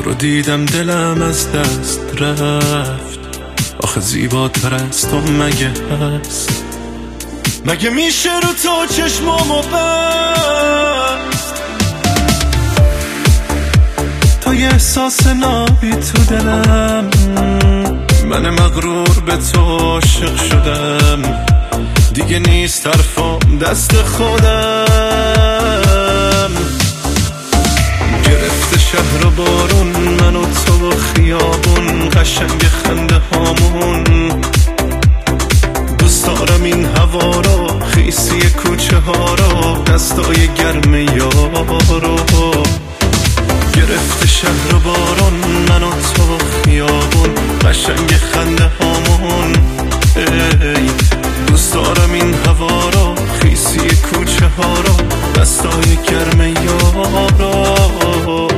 رو دیدم دلم از دست رفت. آخه زیباتر از تو مگه هست؟ مگه میشه رو تو چشمامو بست؟ تا یه احساس نابی تو دلم، من مغرور به تو عاشق شدم. دیگه نیست طرفم دست خودم. گرفته شهر و بارون، من و تو و خیابون، قشنگ خنده هامون. دوست دارم این هوا رو، خیسی کوچه ها رو، دستای گرم یارو. گرفته شهر و بارون، من و تو و خیابون، قشنگ خنده هامون. ای دوست دارم این هوا رو، خیسی کوچه ها رو، دستای گرم یارو.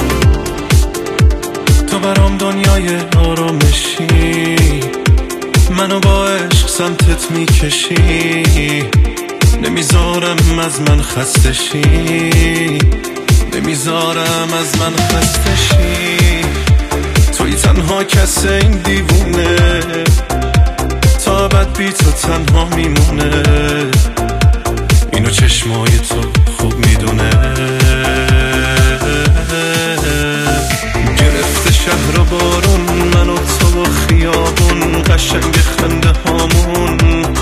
تو برام دنیای آرامشی، منو با عشق سمتت میکشی. نمیذارم از من خسته شی، نمیذارم از من خسته شی. توی تنها کس این دیوونه، تا ابد بی تو تنها میمونه. اینو چشمای تو خوب میدونه. گرفته شهر و بارون، من و تو و خیابون، قشنگ خنده هامون.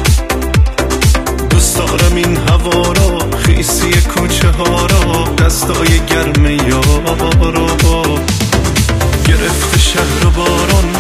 دوست دارم این هوا رو، خیسی کوچه ها رو، دستای گرم یارو. گرفته شهر و بارون،